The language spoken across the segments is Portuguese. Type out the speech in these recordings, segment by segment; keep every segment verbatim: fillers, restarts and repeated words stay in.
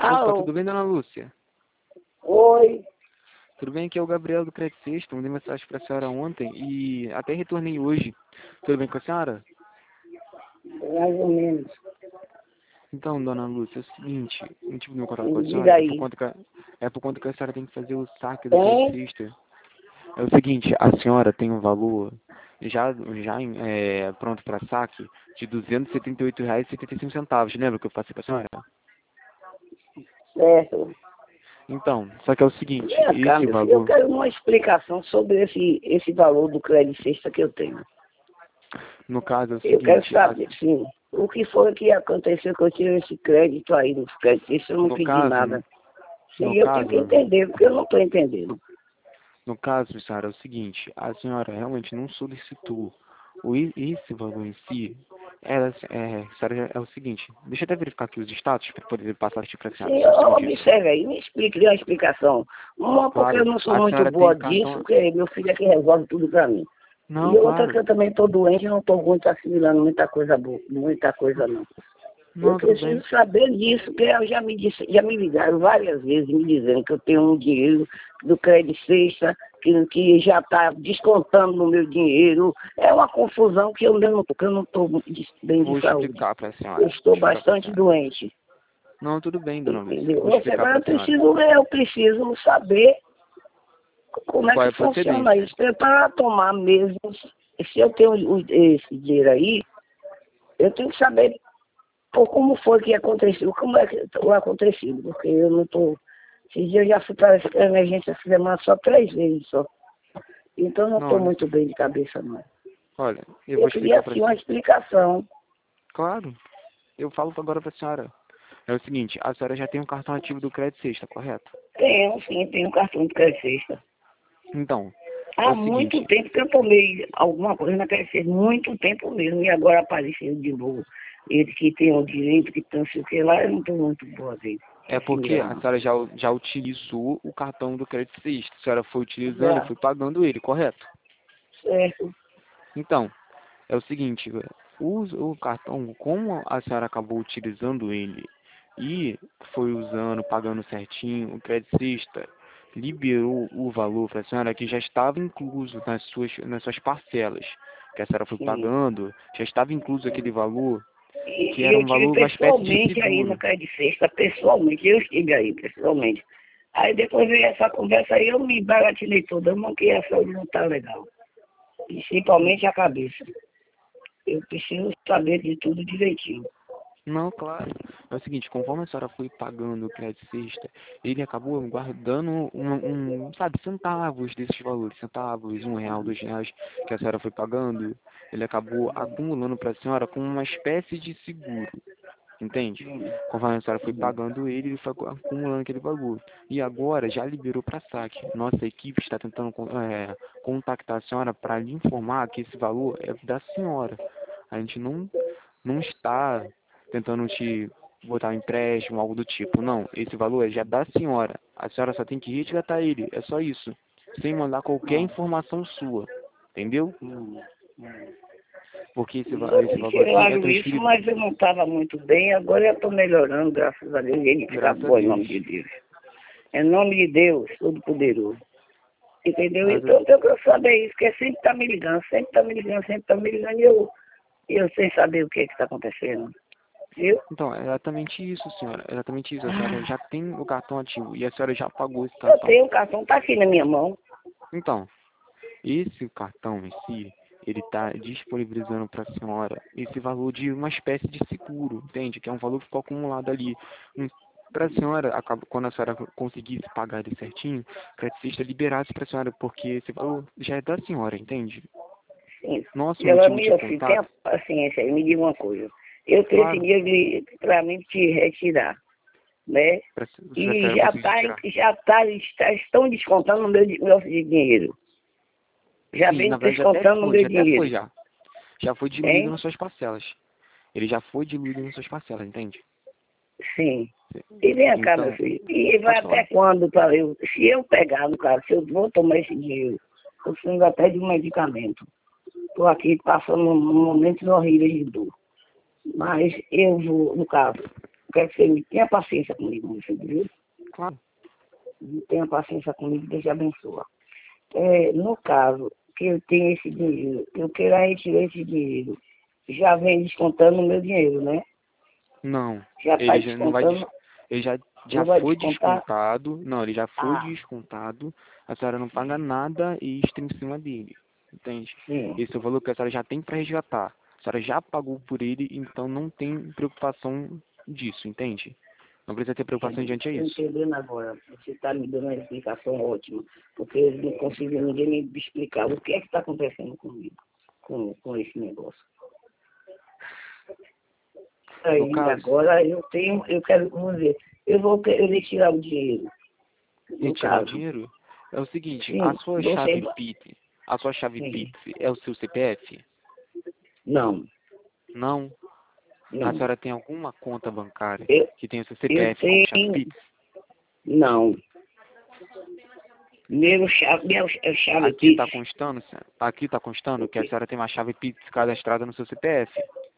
Opa, Alô? tudo bem, dona Lúcia? Oi? Tudo bem? Aqui é o Gabriel do Crédito Sexta. Mandei mensagem para a senhora ontem e até retornei hoje. Tudo bem com a senhora? Mais ou menos. Então, dona Lúcia, é o seguinte, o motivo do meu contato com a Diga senhora é por aí. conta que, a- é por conta que a senhora tem que fazer o saque do Crédito Tem? Sexta. É o seguinte, a senhora tem um valor já, já é, pronto para saque de duzentos e setenta e oito reais e setenta e cinco centavos. Lembra que eu passei para a senhora? Certo. Então, só que é o seguinte, Vem cá, esse meu filho. Eu valor, quero uma explicação sobre esse, esse valor do crédito sexta que eu tenho. no caso, é o Eu quero seguinte, a- saber, sim, o que foi que aconteceu que eu tive esse crédito aí no crédito sexta, eu não no pedi caso, nada. Sim, no eu tenho que caso, entender, porque eu não estou entendendo. No caso, senhora, é o seguinte, a senhora realmente não solicitou o, i- esse valor em si. Ela, é, senhora, é o seguinte, deixa eu até verificar aqui os status para poder passar aqui para a senhora, Sim, só um segundinho. observe aí, me explique, dê uma explicação. Uma, porque eu Claro, não sou a muito senhora boa tem disso, cartão... porque meu filho é que resolve tudo pra mim. Não, E outra que claro, eu também estou doente, eu não estou muito assimilando muita coisa boa, muita coisa não. Eu não, tudo bem. preciso saber disso, porque eu já me disse, já me ligaram várias vezes me dizendo que eu tenho um dinheiro do crédito sexta, que, que já está descontando no meu dinheiro. É uma confusão que eu não porque eu não estou bem Vou de saúde. explicar para a Eu senhora, vou estou explicar para a bastante senhora. doente. Não, tudo bem, dona Lúcia, eu Entendeu? vou Você, explicar agora para eu a senhora. preciso, eu preciso saber como é Qual é que a funciona procedência? isso. Para tomar mesmo, se eu tenho o- esse dinheiro aí, eu tenho que saber pô, como foi que aconteceu, como é que o acontecido, porque eu não estou. Esses dias eu já fui para a emergência essa semana só três vezes só. Então eu não Não, estou olha, muito bem de cabeça, não. olha, eu vou Eu queria explicar para a assim uma senhora. explicação. Claro, eu falo agora para a senhora. É o seguinte, a senhora já tem um cartão ativo do Crédito Sexta, correto? Tenho, sim, tenho um cartão de crédito sexta. Então, é Há o muito seguinte, tempo que eu tomei alguma coisa na crédito sexta, muito tempo mesmo, e agora apareceu de novo. Eles que têm o direito, que estão sei o que lá, eu não estou muito boa dele. é porque a Assimilando. senhora já, já utilizou o cartão do Crédito Sexta. A senhora foi utilizando e Já, foi pagando ele, correto? certo. Então, é o seguinte, o, o cartão, como a senhora acabou utilizando ele e foi usando, pagando certinho, o Crédito Sexta liberou o valor para a senhora que já estava incluso nas suas, nas suas parcelas, que a senhora foi Sim. pagando, já estava incluso aquele valor, E, que e era eu um tive valor, uma espécie de pessoalmente aí no seguro. Crédito Sexta, pessoalmente, eu estive aí pessoalmente. Aí depois veio essa conversa aí, eu me baratinei toda, eu manquei a saúde não tá legal. Principalmente a cabeça. Eu preciso saber de tudo direitinho. Não, claro. É o seguinte, conforme a senhora foi pagando o crédito sexta, ele acabou guardando um, um, sabe, centavos desses valores, centavos, um real, dois reais que a senhora foi pagando, ele acabou acumulando para a senhora como uma espécie de seguro, entende? Conforme a senhora foi pagando ele, ele foi acumulando aquele valor. E agora já liberou para saque. Nossa equipe está tentando é, contactar a senhora para lhe informar que esse valor é da senhora. A gente não, não está tentando te botar um empréstimo, algo do tipo. Não, esse valor é já da senhora. A senhora só tem que resgatar ele, é só isso. Sem mandar qualquer informação sua. Entendeu? Porque esse, va- Eu esse me valor aqui é falaram isso, transferido, mas eu não estava muito bem, agora eu estou melhorando, graças a Deus, e ele fica graças a bom em nome Deus. de Deus. Em nome de Deus, Todo-Poderoso. Entendeu? Mas, Então eu quero saber isso, porque sempre tá me ligando, sempre tá me ligando, sempre tá me ligando, e eu, eu sem saber o que é que está acontecendo. Viu? então, é exatamente isso, senhora. É exatamente isso. A senhora Ah, já tem o cartão ativo e a senhora já pagou esse eu cartão. tenho o cartão, tá aqui na minha mão. Então, esse cartão em si, ele está disponibilizando para a senhora esse valor de uma espécie de seguro, entende? Que é um valor que ficou acumulado ali. Para a senhora, acaba- quando a senhora conseguisse pagar ele certinho, o crédito liberasse para a senhora, porque esse valor já é da senhora, entende? Sim. Nosso E agora, motivo de meu filho, tenha contato, paciência aí, me diga uma coisa. Eu tenho esse claro, dinheiro para mim te retirar, né? para a E senhora já conseguir tá, tirar. já tá, está, estão descontando no meu, di- meu dinheiro. Já Sim, vem na verdade até descontando no foi, meu já até foi dinheiro. já. Já foi diluído Hein? nas suas parcelas. Ele já foi diluído nas suas parcelas, entende? Sim. E vem cá, meu Então, filho. E vai pode até falar. quando para eu? Se eu pegar, no caso, se eu vou tomar esse dinheiro, eu preciso até de um medicamento. Estou aqui passando um momentos horríveis de dor. Mas eu vou, no caso, quero que você me tenha paciência comigo, meu filho, viu? Claro. Tenha paciência comigo, Deus te abençoa. É, no caso, que eu tenho esse dinheiro, eu quero retirar esse dinheiro, já vem descontando o meu dinheiro, né? Não. Já está Ele já não vai... des- descontando, Ele já, já não vai foi descontar? descontado. Não, ele já foi Ah, descontado. A senhora não paga nada extra em cima dele. Entende? sim. Esse é o valor que a senhora já tem para resgatar. A senhora já pagou por ele, então não tem preocupação disso, entende? Não precisa ter preocupação diante a Estou isso. entendendo agora. Você está me dando uma explicação ótima, porque eu não consigo ninguém me explicar o que é que está acontecendo comigo, com, com esse negócio. No Aí caso, agora eu tenho, eu quero, vamos ver, eu vou querer tirar o dinheiro, no retirar o caso. dinheiro é o seguinte, a Sim, sua você, chave Pix, a sua chave sim, Pix é o seu C P F? não, Não. A não. senhora tem alguma conta bancária Eu, que tenha o seu eu C P F como chave tenho, Pix? não. Meu chave, meu chave Aqui está Pix, constando, senhora- aqui está constando que a senhora tem uma chave Pix cadastrada no seu C P F.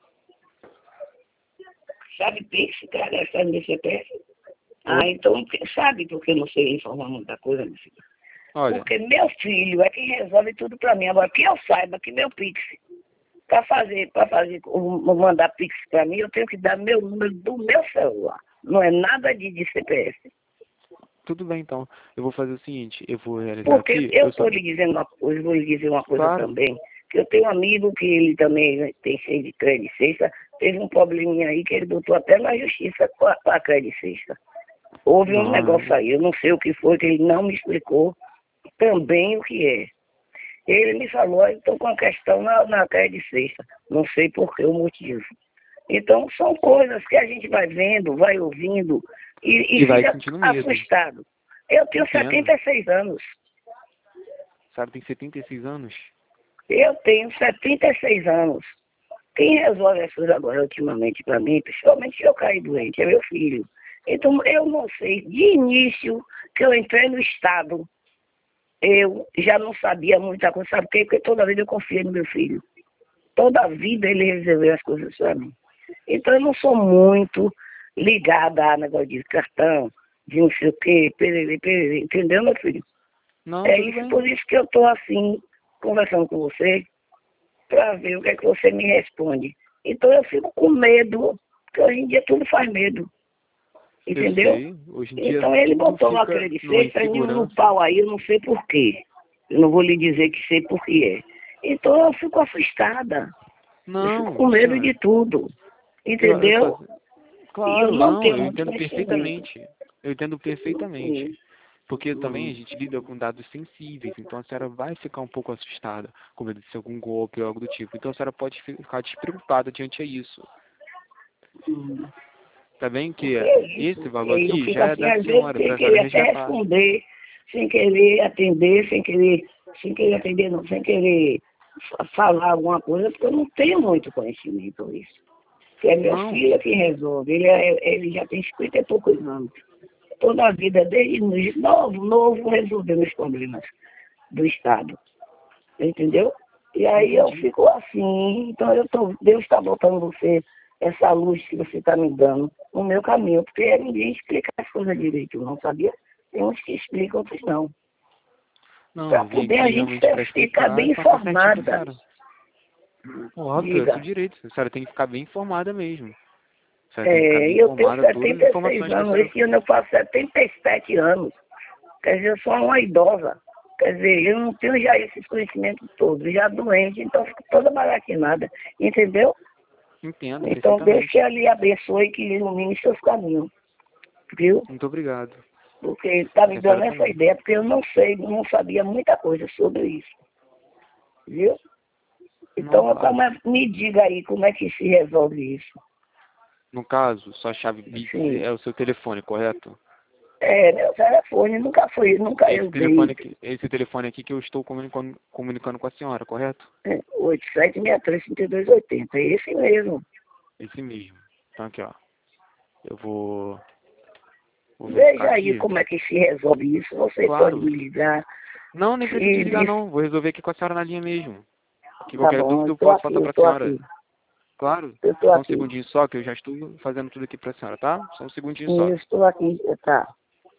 chave Pix, cara, essa meu C P F. Oi? Ah, então, sabe porque eu não sei informar muita coisa, meu filho? Olha, Porque meu filho é quem resolve tudo pra mim. Agora, que eu saiba que meu Pix, para fazer, para fazer, o- mandar Pix pra mim, eu tenho que dar meu número do meu celular. Não é nada de, de C P F. tudo bem então. Eu vou fazer o seguinte, eu vou realizar Porque aqui, eu eu só... estou lhe dizendo uma coisa, vou lhe dizer uma coisa Claro. também, que eu tenho um amigo que ele também tem cheio de crédito sexta, teve um probleminha aí que ele botou até na justiça com a, com a crédito sexta. Houve um Não, negócio aí, eu não sei o que foi, que ele não me explicou também o que é. Ele me falou, estou com uma questão na, na crédito sexta, não sei por que o motivo. Então, são coisas que a gente vai vendo, vai ouvindo e, e e vai fica sentindo medo. assustado. Eu tenho Entendo. setenta e seis anos. A senhora tem setenta e seis anos? Eu tenho setenta e seis anos. Quem resolve as coisas agora, ultimamente, para mim, principalmente se eu cair doente, é meu filho. Então, eu não sei, de início que eu entrei no Estado, eu já não sabia muita coisa, sabe por quê? Porque toda vida eu confiei no meu filho. Toda a vida ele resolveu as coisas para mim. Então, eu não sou muito ligada a negócio de cartão, de não sei o quê, perere, perere, entendeu, meu filho? Não, É tudo isso, bem. por isso que eu estou assim, conversando com você, para ver o que é que você me responde. Então eu fico com medo, porque hoje em dia tudo faz medo. Eu Entendeu? sei. Hoje em dia Então ele tudo botou a fica crédito numa sexta no insegurança. pau aí, eu não sei por quê. Eu não vou lhe dizer que sei por que é. Então eu fico assustada. Eu fico Não, com medo senhora. de tudo. Eu, eu Entendeu? faz- E eu Claro, não não, tenho eu muito entendo conhecimento. perfeitamente. Eu entendo perfeitamente. Sim. Porque também a Hum. gente lida com dados sensíveis, então a senhora vai ficar um pouco assustada, com medo de ser algum golpe ou algo do tipo. Então a senhora pode ficar despreocupada diante a isso. Hum. Tá bem que Porque é esse isso. valor Eu aqui fico já é assim, da às vezes, senhora, sem para a senhora querer até resgatar. responder, sem querer atender, sem querer, sem querer atender, não, sem querer fa- falar alguma coisa, porque eu não tenho muito conhecimento nisso. Que é meu Não, filho que resolve. Ele, é, ele já tem cinquenta e poucos anos. Toda a vida dele, novo, novo, resolveu os problemas do Estado. Entendeu? E aí eu entendi. fico assim, então eu tô, Deus está botando você, essa luz que você está me dando, no meu caminho, porque ninguém explica as coisas direito, não sabia? Tem uns que explicam, outros não. Não, Para eu vim poder a aqui gente realmente ser- para ficar explicar bem e passar certinho para a informada. senhora. Óbvio, é seu Diga. direito. A senhora tem que ficar bem informada mesmo. A senhora tem que ficar É, bem eu tenho informada, todas as setenta e seis informações que a anos, senhora... esse ano eu faço setenta e sete anos. Quer dizer, eu sou uma idosa. Quer dizer, eu não tenho já esses conhecimentos todos, já doente, então fico toda baratinada, entendeu? Entendo Então Deus que perfeitamente. ele abençoe e que ilumine seus caminhos, viu? Muito obrigado. Porque ele está E me a senhora dando essa também. ideia, porque eu não sei, não sabia muita coisa sobre isso, viu? Não, Então, claro. como é- me diga aí como é que se resolve isso. No caso, sua chave Pix Sim. é o seu telefone, correto? É, meu telefone nunca foi, nunca Esse eu telefone dei. aqui, esse telefone aqui que eu estou comunicando, comunicando com a senhora, correto? É, oito sete seis três, cinco dois oito zero, é esse mesmo. Esse mesmo. Então aqui, ó. Eu vou, vou verificar Veja aí aqui. como é que se resolve isso. Você pode Claro. me ligar Não, nem precisa e desligar diz, não. Vou resolver aqui com a senhora na linha mesmo. Que tá qualquer bom, dúvida eu eu tô posso aqui, passar eu para a tô senhora. aqui. Claro, Eu estou só um aqui. segundinho só, que eu já estou fazendo tudo aqui pra senhora, tá? Só um segundinho Sim, só. eu estou aqui. Tá.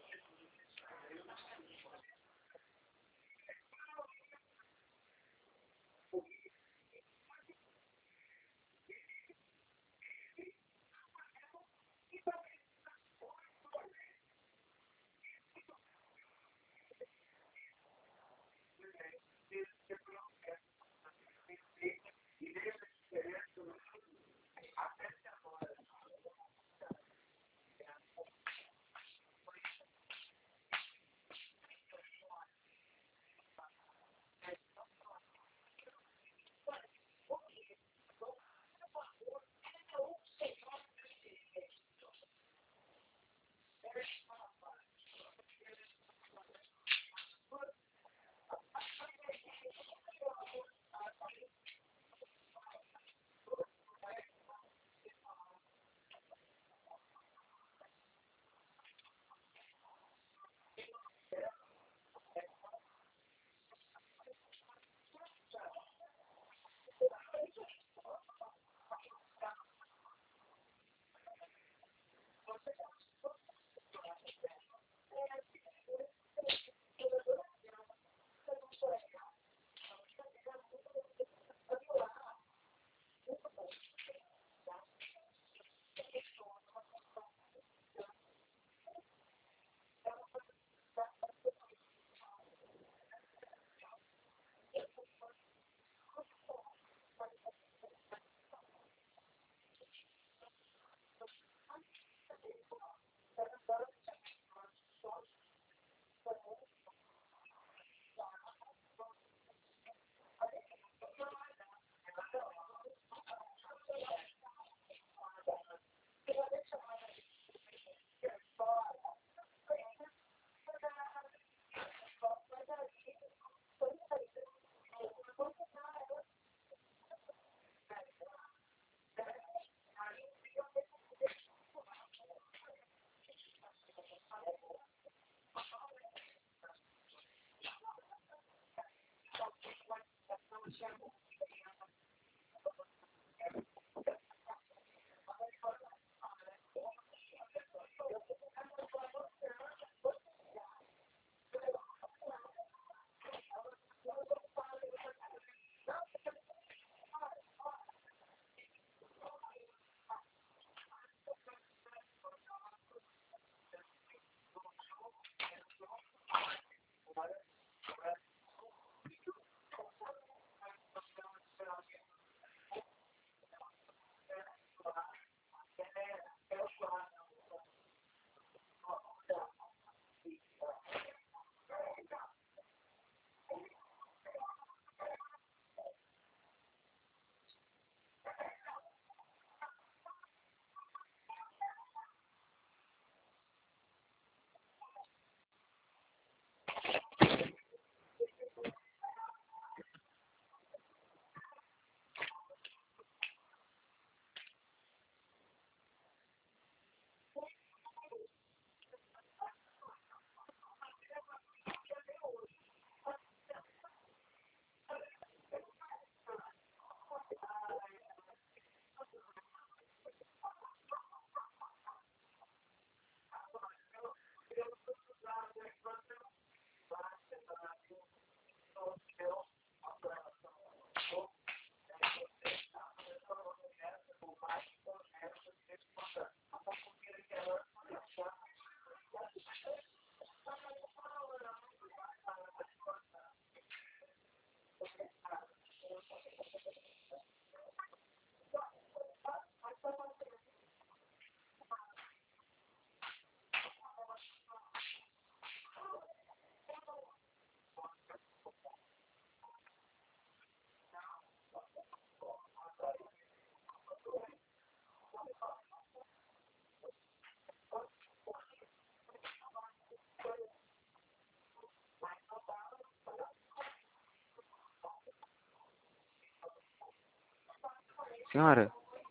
Senhora,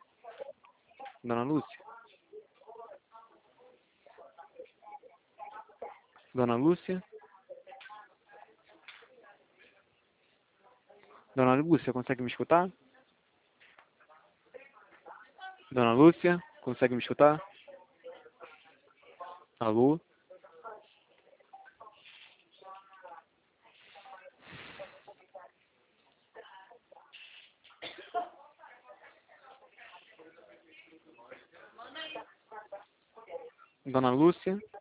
dona Lúcia? Dona Lúcia? Dona Lúcia, consegue me escutar? Dona Lúcia, consegue me escutar? Alô? Dona Lúcia?